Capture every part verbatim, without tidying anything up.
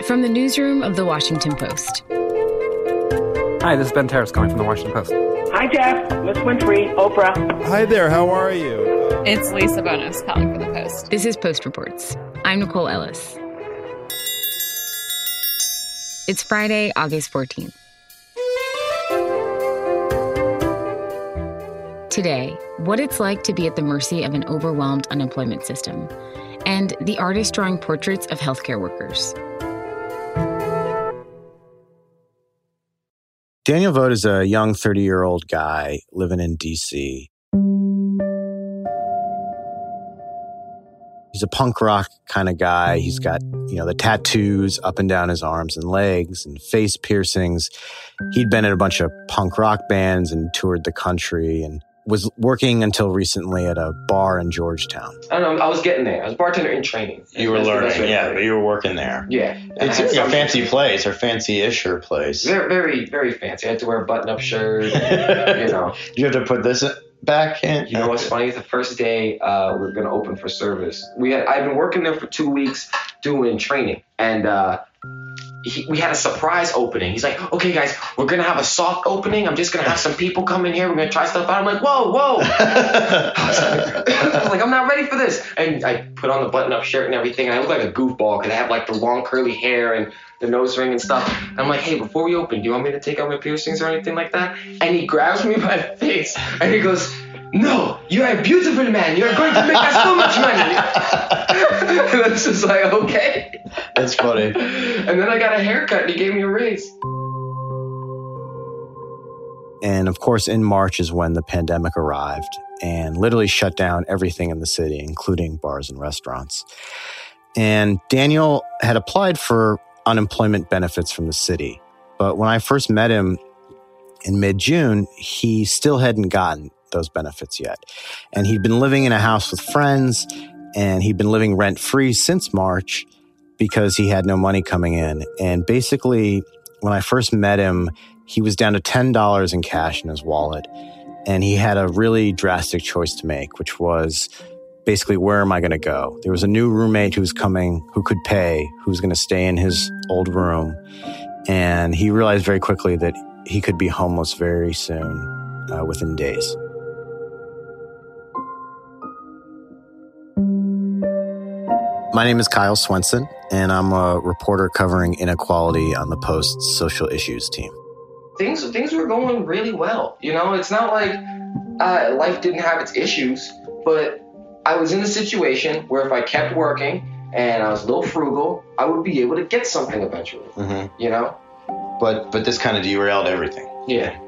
From the newsroom of The Washington Post. Hi, this is Ben Terrace calling from The Washington Post. Hi, Jeff. Miss Winfrey, Oprah. Hi there, how are you? It's Lisa Bonos calling for The Post. This is Post Reports. I'm Nicole Ellis. It's Friday, August fourteenth. Today, what it's like to be at the mercy of an overwhelmed unemployment system, and the artist drawing portraits of healthcare workers. Daniel Vogt is a young thirty-year-old guy living in D C. He's a punk rock kind of guy. He's got, you know, the tattoos up and down his arms and legs and face piercings. He'd been in a bunch of punk rock bands and toured the country and was working until recently at a bar in Georgetown. I don't know. I was getting there. I was bartender in training. You were learning, yeah, but you were working there. Yeah. It's a fancy place, or fancy-isher place. Very, very, very fancy. I had to wear a button-up shirt. you know. You have to put this back in? You know what's funny? The first day uh, we were going to open for service. We had I've been working there for two weeks doing training, and uh, he, we had a surprise opening. He's like, okay, guys, we're going to have a soft opening. I'm just going to have some people come in here. We're going to try stuff out. I'm like, whoa, whoa. I was like, I'm not ready for this. And I put on the button-up shirt and everything, and I look like a goofball because I have like the long curly hair and the nose ring and stuff. And I'm like, hey, before we open, do you want me to take out my piercings or anything like that? And he grabs me by the face, and he goes, no, you're a beautiful man. You're going to make us so much money. And I was just like, okay. That's funny. And then I got a haircut, and he gave me a raise. And of course, in March is when the pandemic arrived and literally shut down everything in the city, including bars and restaurants. And Daniel had applied for unemployment benefits from the city. But when I first met him in mid-June, he still hadn't gotten those benefits yet. And he'd been living in a house with friends, and he'd been living rent-free since March because he had no money coming in. And basically, when I first met him, he was down to ten dollars in cash in his wallet. And he had a really drastic choice to make, which was basically, where am I going to go? There was a new roommate who was coming, who could pay, who was going to stay in his old room. And he realized very quickly that he could be homeless very soon, uh, within days. My name is Kyle Swenson, and I'm a reporter covering inequality on the Post's social issues team. Things things were going really well. You know, it's not like uh, life didn't have its issues, but I was in a situation where if I kept working and I was a little frugal, I would be able to get something eventually, mm-hmm. you know? But but this kind of derailed everything. Yeah.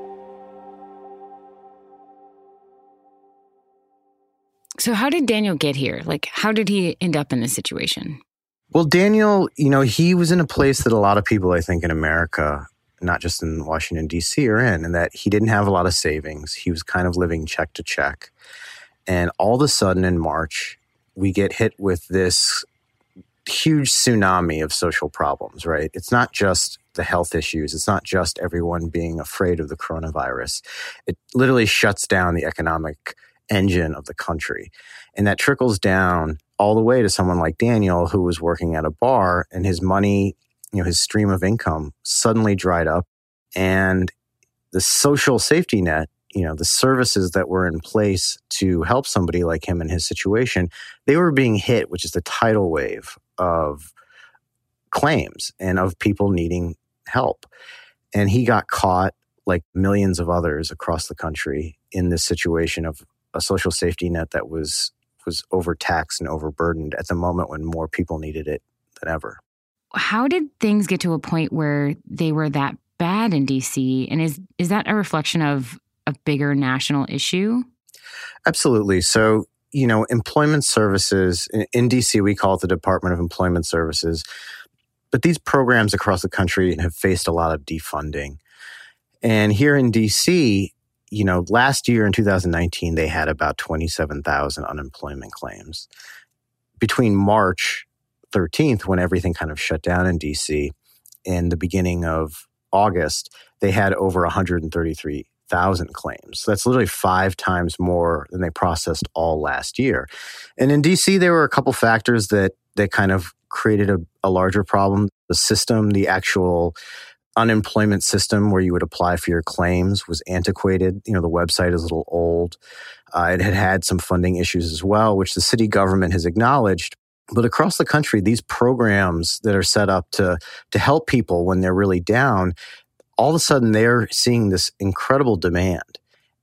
So how did Daniel get here? Like, how did he end up in this situation? Well, Daniel, you know, he was in a place that a lot of people, I think, in America, not just in Washington, D C, are in, and that he didn't have a lot of savings. He was kind of living check to check. And all of a sudden in March, we get hit with this huge tsunami of social problems, right? It's not just the health issues. It's not just everyone being afraid of the coronavirus. It literally shuts down the economic engine of the country. And that trickles down all the way to someone like Daniel, who was working at a bar, and his money, you know, his stream of income suddenly dried up. And the social safety net, you know, the services that were in place to help somebody like him in his situation, they were being hit, which is the tidal wave of claims and of people needing help. And he got caught, like millions of others across the country, in this situation of a social safety net that was was overtaxed and overburdened at the moment when more people needed it than ever. How did things get to a point where they were that bad in D C? And is is that a reflection of a bigger national issue? Absolutely. So, you know, employment services, in, in D C, we call it the Department of Employment Services. But these programs across the country have faced a lot of defunding. And here in D C, you know, last year in two thousand nineteen, they had about twenty-seven thousand unemployment claims. Between March thirteenth, when everything kind of shut down in D C, and the beginning of August, they had over one hundred thirty-three thousand claims. So that's literally five times more than they processed all last year. And in D C, there were a couple factors that that kind of created a, a larger problem. The system, the actual unemployment system where you would apply for your claims was antiquated. You know, the website is a little old. Uh, it had had some funding issues as well, which the city government has acknowledged. But across the country, these programs that are set up to, to help people when they're really down, all of a sudden they're seeing this incredible demand.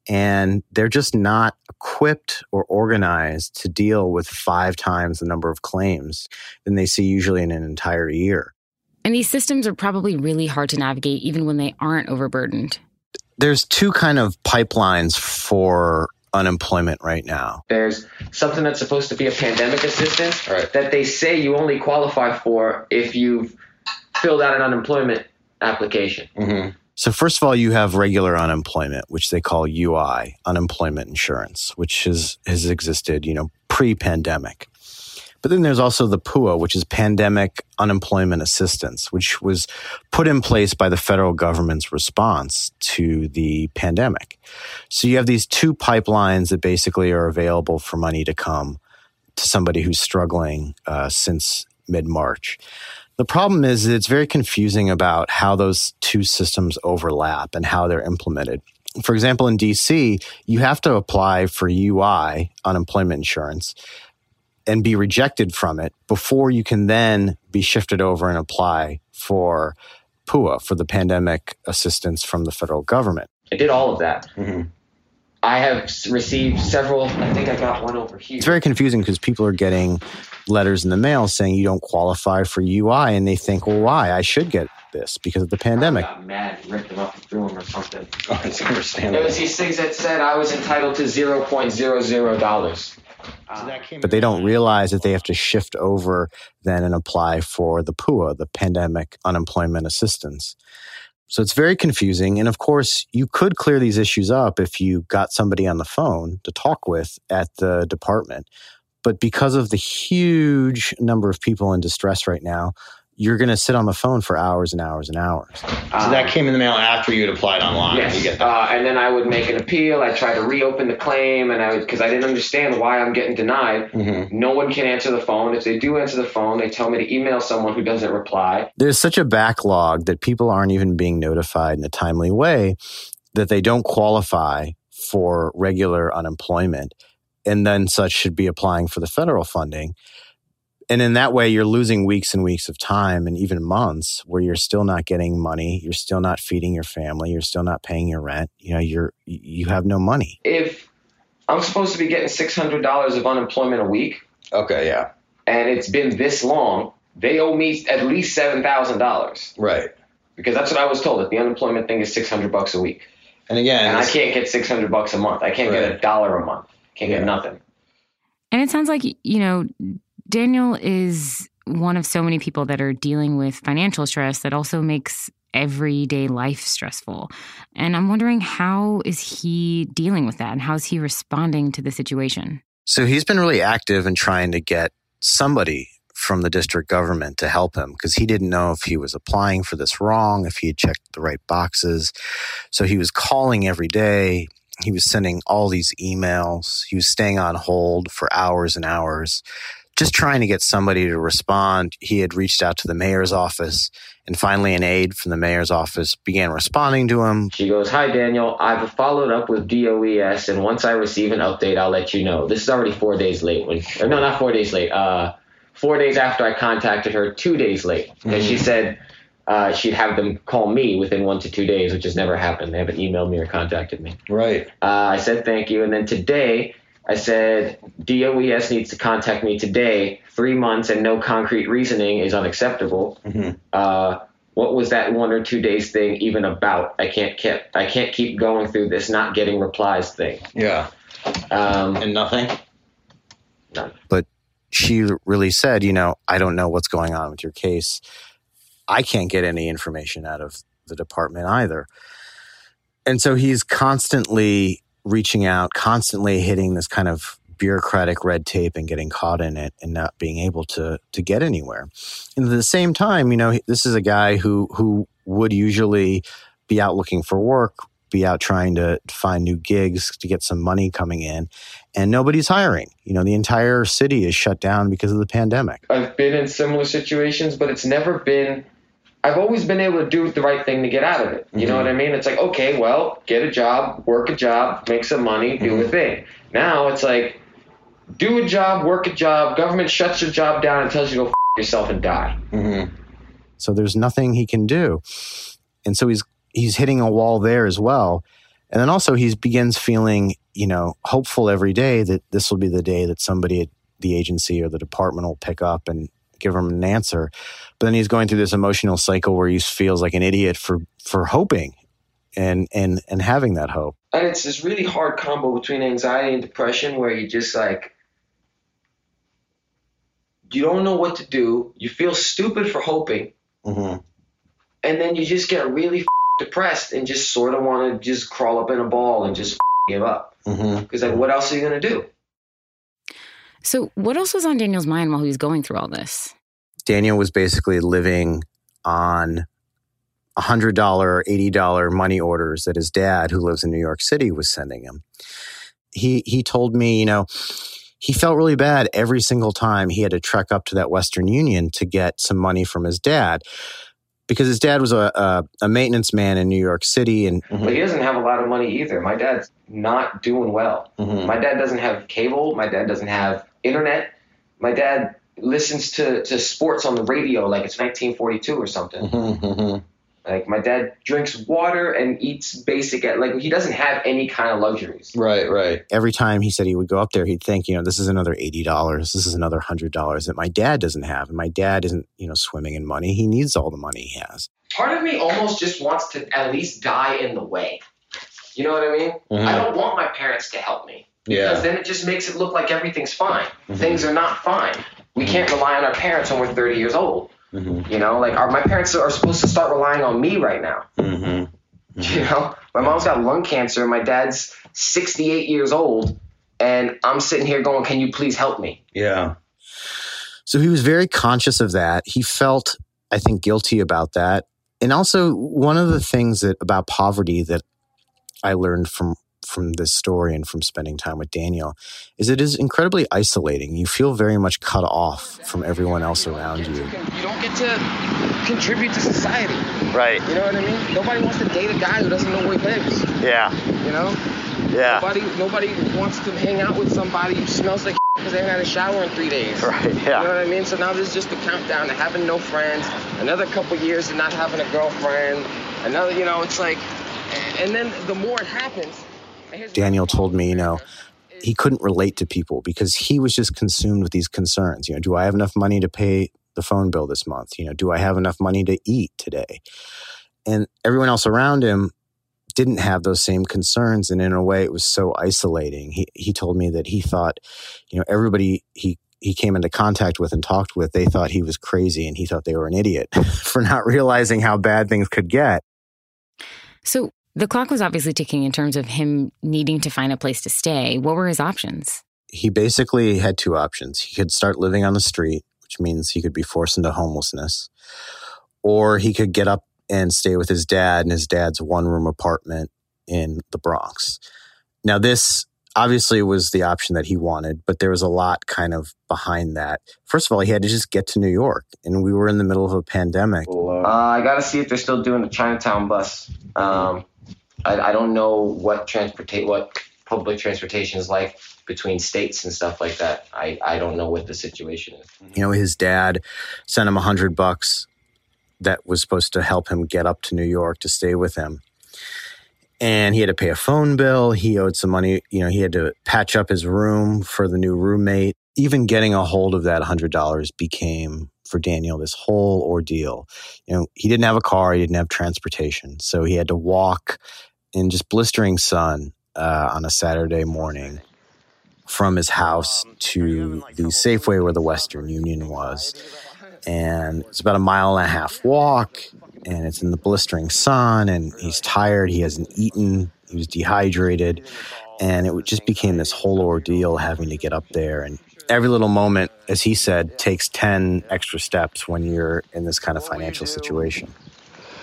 And they're just not equipped or organized to deal with five times the number of claims than they see usually in an entire year. And these systems are probably really hard to navigate even when they aren't overburdened. There's two kind of pipelines for unemployment right now. There's something that's supposed to be a pandemic assistance Right. that they say you only qualify for if you've filled out an unemployment application. Mm-hmm. So first of all, you have regular unemployment, which they call U I, unemployment insurance, which has, has existed, you know, pre-pandemic. But then there's also the P U A, which is Pandemic Unemployment Assistance, which was put in place by the federal government's response to the pandemic. So you have these two pipelines that basically are available for money to come to somebody who's struggling uh, since mid-March. The problem is that it's very confusing about how those two systems overlap and how they're implemented. For example, in D C, you have to apply for U I, unemployment insurance, and be rejected from it before you can then be shifted over and apply for P U A, for the pandemic assistance from the federal government. I did all of that. Mm-hmm. I have s- received several. I think I got one over here. It's very confusing because people are getting letters in the mail saying you don't qualify for U I, and they think, well, why? I should get this because of the pandemic. I got mad, ripped them up and threw them or something. Oh, it's There understandable. was these things that said I was entitled to zero point zero zero dollars. But they don't realize that they have to shift over then and apply for the P U A, the Pandemic Unemployment Assistance. So it's very confusing. And of course, you could clear these issues up if you got somebody on the phone to talk with at the department. But because of the huge number of people in distress right now, you're going to sit on the phone for hours and hours and hours. So that came in the mail after you'd applied online. Yes, You get that. uh, and then I would make an appeal. I try to reopen the claim, and I would because I didn't understand why I'm getting denied. Mm-hmm. No one can answer the phone. If they do answer the phone, they tell me to email someone who doesn't reply. There's such a backlog that people aren't even being notified in a timely way that they don't qualify for regular unemployment and then such should be applying for the federal funding. And in that way, you're losing weeks and weeks of time and even months where you're still not getting money. You're still not feeding your family. You're still not paying your rent. You know, you're, you have no money. If I'm supposed to be getting six hundred dollars of unemployment a week, Okay, yeah. and it's been this long, they owe me at least seven thousand dollars Right. because that's what I was told, that the unemployment thing is six hundred bucks a week. And again, And I this- can't get six hundred bucks a month. I can't get a Right. dollar a month. Can't Yeah. get nothing. And it sounds like, you know, Daniel is one of so many people that are dealing with financial stress that also makes everyday life stressful. And I'm wondering, how is he dealing with that and how is he responding to the situation? So he's been really active in trying to get somebody from the district government to help him because he didn't know if he was applying for this wrong, if he had checked the right boxes. So he was calling every day. He was sending all these emails. He was staying on hold for hours and hours, just trying to get somebody to respond. He had reached out to the mayor's office, and finally an aide from the mayor's office began responding to him. She goes, "Hi, Daniel. I've followed up with D O E S, and once I receive an update, I'll let you know." This is already four days late. When, or no, not four days late. Uh, four days after I contacted her, two days late. And Mhm. she said uh, she'd have them call me within one to two days, which has never happened. They haven't emailed me or contacted me. Right. Uh, I said thank you. And then today, I said, D O E S needs to contact me today. Three months and no concrete reasoning is unacceptable. Mm-hmm. Uh, what was that one or two days thing even about? I can't keep, I can't keep going through this not getting replies thing. Yeah. Um, And nothing? none. But she really said, you know, I don't know what's going on with your case. I can't get any information out of the department either. And so he's constantly reaching out, constantly hitting this kind of bureaucratic red tape and getting caught in it and not being able to to get anywhere. And at the same time, you know, this is a guy who who would usually be out looking for work be out trying to find new gigs to get some money coming in, and nobody's hiring. You know, the entire city is shut down because of the pandemic. I've been in similar situations, but it's never been, I've always been able to do the right thing to get out of it. You mm-hmm. know what I mean? It's like, okay, well, get a job, work a job, make some money, do mm-hmm. a thing. Now it's like, do a job, work a job, government shuts your job down and tells you to go f*** yourself and die. Mm-hmm. So there's nothing he can do. And so he's he's hitting a wall there as well. And then also he begins feeling, you know, hopeful every day that this will be the day that somebody at the agency or the department will pick up and give him an answer. But then he's going through this emotional cycle where he feels like an idiot for, for hoping and, and, and having that hope. And it's this really hard combo between anxiety and depression where you just like, you don't know what to do. You feel stupid for hoping. Mm-hmm. And then you just get really f- depressed and just sort of want to just crawl up in a ball and just f- give up. Because mm-hmm. like, what else are you going to do? So what else was on Daniel's mind while he was going through all this? Daniel was basically living on one hundred dollars, eighty dollars money orders that his dad, who lives in New York City, was sending him. He he told me, you know, he felt really bad every single time he had to trek up to that Western Union to get some money from his dad, because his dad was a, a, a maintenance man in New York City. And mm-hmm. But he doesn't have a lot of money either. My dad's not doing well. Mm-hmm. My dad doesn't have cable. My dad doesn't have internet. My dad listens to, to sports on the radio like it's nineteen forty-two or something. Mm-hmm. Like, my dad drinks water and eats basic, like, he doesn't have any kind of luxuries. Right, right. Every time he said he would go up there, he'd think, you know, this is another eighty dollars, this is another one hundred dollars that my dad doesn't have. And my dad isn't, you know, swimming in money. He needs all the money he has. Part of me almost just wants to at least die in the way. You know what I mean? Mm-hmm. I don't want my parents to help me. Because yeah. then it just makes it look like everything's fine. Mm-hmm. Things are not fine. We mm-hmm. can't rely on our parents when we're thirty years old. Mm-hmm. You know, like our, my parents are supposed to start relying on me right now. Mm-hmm. Mm-hmm. You know, my mom's got lung cancer. My dad's sixty-eight years old. And I'm sitting here going, can you please help me? Yeah. So he was very conscious of that. He felt, I think, guilty about that. And also, one of the things that about poverty that I learned from from this story and from spending time with Daniel is it is incredibly isolating. You feel very much cut off from everyone else around you. You don't get to contribute to society. Right. You know what I mean? Nobody wants to date a guy who doesn't know where he lives. Yeah. You know? Yeah. Nobody, nobody wants to hang out with somebody who smells like because they haven't had a shower in three days. Right, yeah. You know what I mean? So now there's just a countdown to having no friends, another couple years of not having a girlfriend, another, you know, it's like, and then the more it happens. Daniel told me, you know, he couldn't relate to people because he was just consumed with these concerns. You know, do I have enough money to pay the phone bill this month? You know, do I have enough money to eat today? And everyone else around him didn't have those same concerns. And in a way, it was so isolating. He he told me that he thought, you know, everybody he he came into contact with and talked with, they thought he was crazy and he thought they were an idiot for not realizing how bad things could get. So the clock was obviously ticking in terms of him needing to find a place to stay. What were his options? He basically had two options. He could start living on the street, which means he could be forced into homelessness, or he could get up and stay with his dad in his dad's one-room apartment in the Bronx. Now, this obviously was the option that he wanted, but there was a lot kind of behind that. First of all, he had to just get to New York, and we were in the middle of a pandemic. Uh, I got to see if they're still doing the Chinatown bus. Um, I, I don't know what transportate what public transportation is like between states and stuff like that. I, I don't know what the situation is. You know, his dad sent him a hundred bucks that was supposed to help him get up to New York to stay with him. And he had to pay a phone bill. He owed some money. You know, he had to patch up his room for the new roommate. Even getting a hold of that one hundred dollars became, for Daniel, this whole ordeal. You know, he didn't have a car. He didn't have transportation. So he had to walk in just blistering sun uh, on a Saturday morning from his house to the Safeway where the Western Union was. And it's about a mile and a half walk, and it's in the blistering sun, and he's tired. He hasn't eaten. He was dehydrated. And it just became this whole ordeal having to get up there. And every little moment, as he said, takes ten extra steps when you're in this kind of financial situation.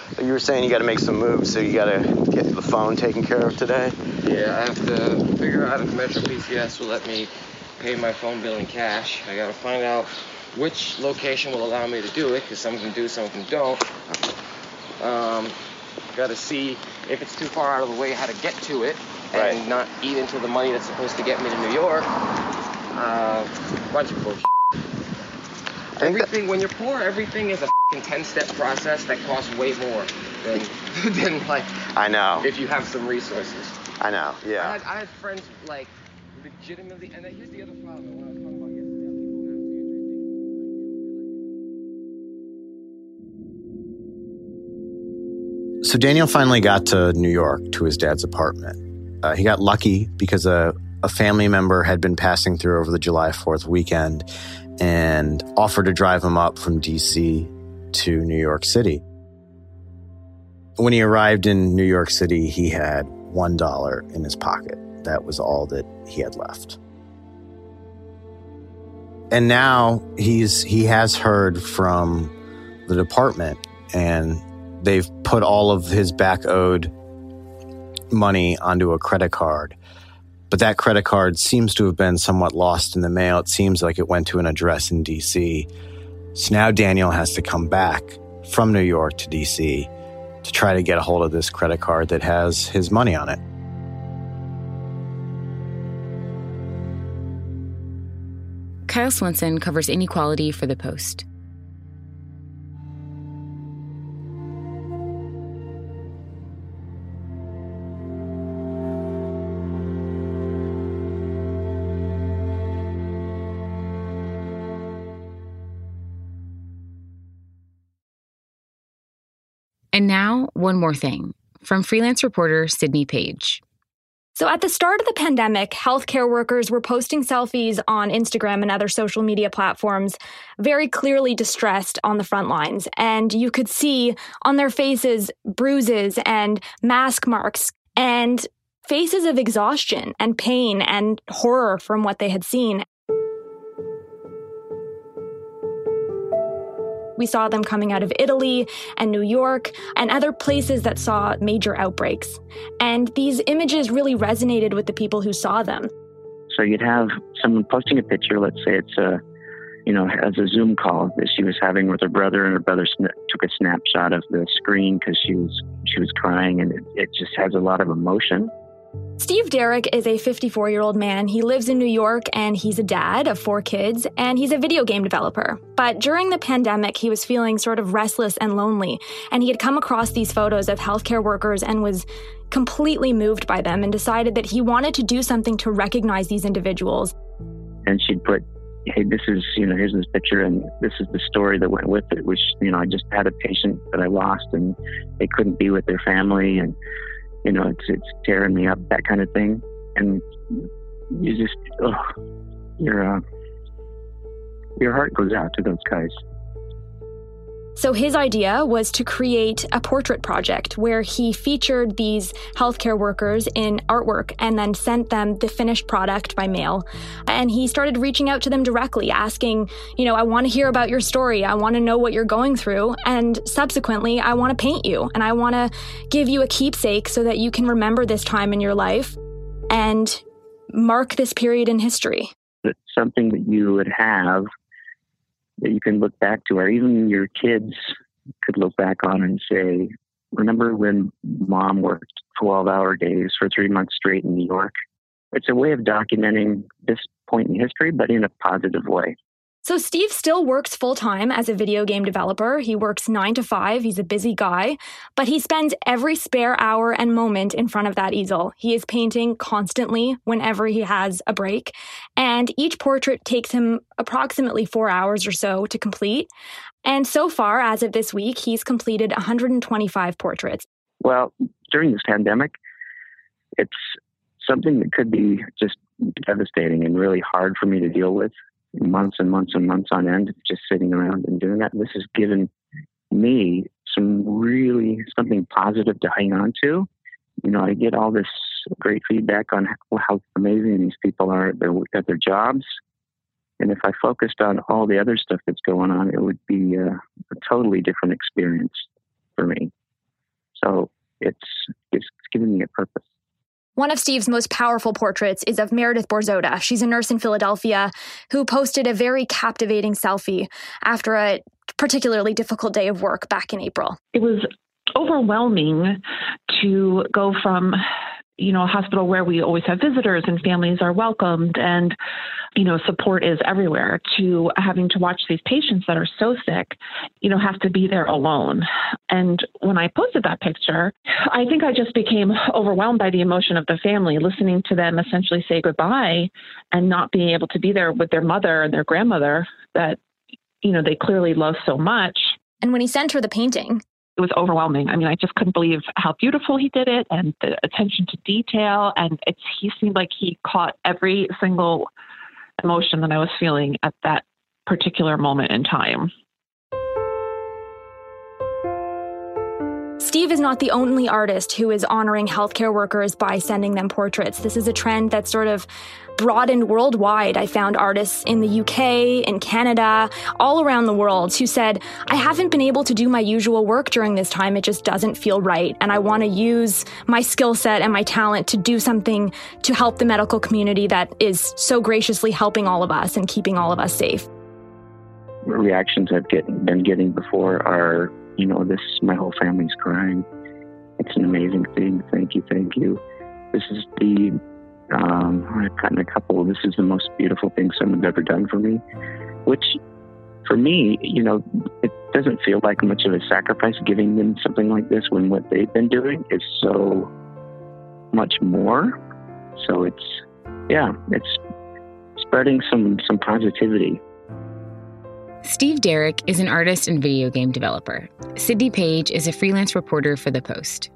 You were saying you got to make some moves, so you got to get the phone taken care of today? Yeah, I have to figure out if Metro P C S will let me pay my phone bill in cash. I got to find out which location will allow me to do it, because some of them do, some of them don't. Um, got to see if it's too far out of the way how to get to it, and Right. not eat into the money that's supposed to get me to New York. Uh, bunch of bullshit. Everything, when you're poor, everything is a f***ing ten-step process that costs way more than, than like, I know. if you have some resources. I know, I yeah. had, I had friends, like, legitimately, and here's the other problem, when I was talking about yesterday, So Daniel finally got to New York, to his dad's apartment. Uh, he got lucky because a, a family member had been passing through over the July fourth weekend and offered to drive him up from D C to New York City. When he arrived in New York City, he had one dollar in his pocket. That was all that he had left. And now he's he has heard from the department, and they've put all of his back owed money onto a credit card. But that credit card seems to have been somewhat lost in the mail. It seems like it went to an address in D C. So now Daniel has to come back from New York to D C to try to get a hold of this credit card that has his money on it. Kyle Swenson covers inequality for The Post. And now, one more thing, from freelance reporter Sydney Page. So at the start of the pandemic, healthcare workers were posting selfies on Instagram and other social media platforms, very clearly distressed on the front lines. And you could see on their faces bruises and mask marks and faces of exhaustion and pain and horror from what they had seen. We saw them coming out of Italy and New York and other places that saw major outbreaks. And these images really resonated with the people who saw them. So you'd have someone posting a picture, let's say it's a, you know, as a Zoom call that she was having with her brother, and her brother sn- took a snapshot of the screen because she was, she was crying, and it, it just has a lot of emotion. Steve Derrick is a fifty-four-year-old man. He lives in New York, and he's a dad of four kids, and he's a video game developer. But during the pandemic, he was feeling sort of restless and lonely, and he had come across these photos of healthcare workers and was completely moved by them and decided that he wanted to do something to recognize these individuals. And she'd put, hey, this is, you know, here's this picture, and this is the story that went with it, which, you know, I just had a patient that I lost, and they couldn't be with their family, and you know, it's it's tearing me up, that kind of thing. And you just, oh, your uh, your heart goes out to those guys. So his idea was to create a portrait project where he featured these healthcare workers in artwork and then sent them the finished product by mail. And he started reaching out to them directly, asking, you know, I want to hear about your story. I want to know what you're going through. And subsequently, I want to paint you and I want to give you a keepsake so that you can remember this time in your life and mark this period in history. It's something that you would have that you can look back to, or even your kids could look back on and say, remember when mom worked twelve-hour days for three months straight in New York? It's a way of documenting this point in history, but in a positive way. So Steve still works full-time as a video game developer. He works nine to five. He's a busy guy, but he spends every spare hour and moment in front of that easel. He is painting constantly whenever he has a break, and each portrait takes him approximately four hours or so to complete. And so far, as of this week, he's completed one hundred twenty-five portraits. Well, during this pandemic, it's something that could be just devastating and really hard for me to deal with. Months and months and months on end, just sitting around and doing that. This has given me some really something positive to hang on to. You know, I get all this great feedback on how, how amazing these people are at their, at their jobs. And if I focused on all the other stuff that's going on, it would be a, a totally different experience for me. it's, it's giving me a purpose. One of Steve's most powerful portraits is of Meredith Borzota. She's a nurse in Philadelphia who posted a very captivating selfie after a particularly difficult day of work back in April. It was overwhelming to go from, you know, a hospital where we always have visitors and families are welcomed and, you know, support is everywhere, to having to watch these patients that are so sick, you know, have to be there alone. And when I posted that picture, I think I just became overwhelmed by the emotion of the family, listening to them essentially say goodbye and not being able to be there with their mother and their grandmother that, you know, they clearly love so much. And when he sent her the painting, it was overwhelming. I mean, I just couldn't believe how beautiful he did it and the attention to detail. And it's, he seemed like he caught every single emotion that I was feeling at that particular moment in time. Steve is not the only artist who is honoring healthcare workers by sending them portraits. This is a trend that's sort of broadened worldwide. I found artists in the U K, in Canada, all around the world who said, I haven't been able to do my usual work during this time. It just doesn't feel right. And I want to use my skill set and my talent to do something to help the medical community that is so graciously helping all of us and keeping all of us safe. Reactions I've get, been getting before are, you know, this, my whole family's crying. It's an amazing thing. Thank you. Thank you. This is the, um, I've gotten a couple, this is the most beautiful thing someone's ever done for me, which for me, you know, it doesn't feel like much of a sacrifice giving them something like this when what they've been doing is so much more. So it's, yeah, it's spreading some, some positivity. Steve Derrick is an artist and video game developer. Sydney Page is a freelance reporter for The Post.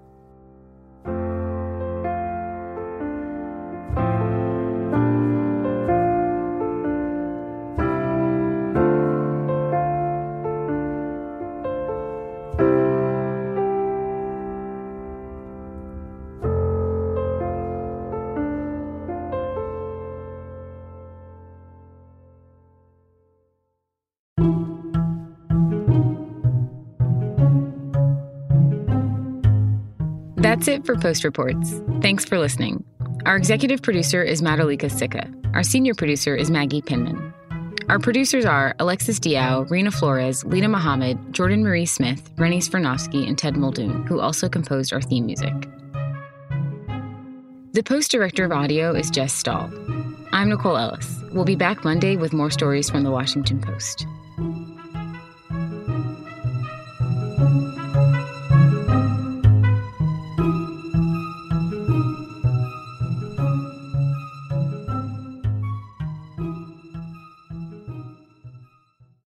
That's it for Post Reports. Thanks for listening. Our executive producer is Madalika Sikka. Our senior producer is Maggie Pinman. Our producers are Alexis Diao, Rena Flores, Lena Mohammed, Jordan Marie Smith, Rennie Svirnovsky, and Ted Muldoon, who also composed our theme music. The Post director of audio is Jess Stahl. I'm Nicole Ellis. We'll be back Monday with more stories from The Washington Post.